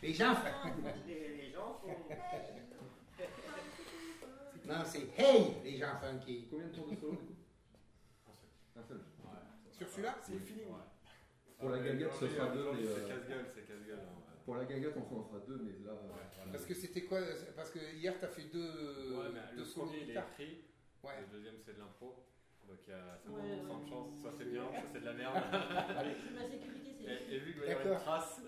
Les gens Les gens font. Non, c'est hey, les gens funky. Combien de tours de solo du coup? Un seul. Sur celui-là, C'est le feeling. Pour la gagate, ce sera deux, mais. C'est casse-gueule, c'est casse-gueule. Pour la gagate, on en fera deux, mais là. parce que c'était quoi? Parce que hier, t'as fait deux. Ouais, mais deux le solos premier, il est guitare. écrit. Ouais. Le deuxième, c'est de l'impro. Donc il y a 50% Ouais. de chance. Soit c'est bien, soit c'est de la merde. Ma sécurité, c'est. Et vu qu'il va y avoir une trace,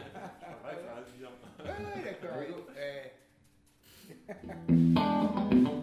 je ça reste bien. Ouais, d'accord. Oui. Ouais.